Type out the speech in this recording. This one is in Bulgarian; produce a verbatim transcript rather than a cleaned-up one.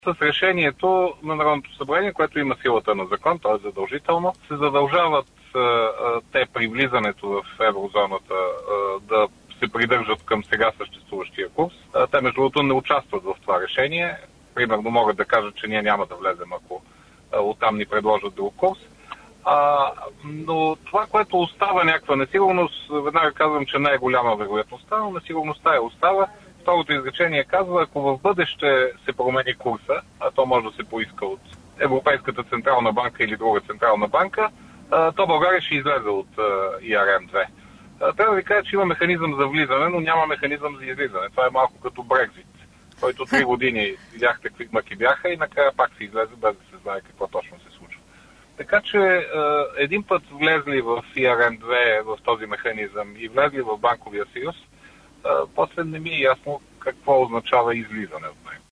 С решението на Народното събрание, което има силата на закон, т.е. задължително, се задължават а, а, те при влизането в еврозоната а, да се придържат към сега съществуващия курс. А, те, между другото, не участват в това решение. Примерно могат да кажат, че ние няма да влезем, ако а, оттам ни предложат друг курс. А, но това, което остава някаква несигурност, веднага казвам, че не е голяма вероятността, но несигурността е остава. Второто изречение казва, ако в бъдеще се промени курса, а то може да се поиска от Европейската централна банка или друга централна банка, то България ще излезе от И Ар Ем две. Трябва да ви кажа, че има механизъм за влизане, но няма механизъм за излизане. Това е малко като Брекзит, който три години видяхте какви мъки бяха и накрая пак се излезе без да се знае какво точно се случва. Така че един път влезли в И Ар Ем две, в този механизъм и влезли в Банковия съюз, после не ми е ясно какво означава излизане от него.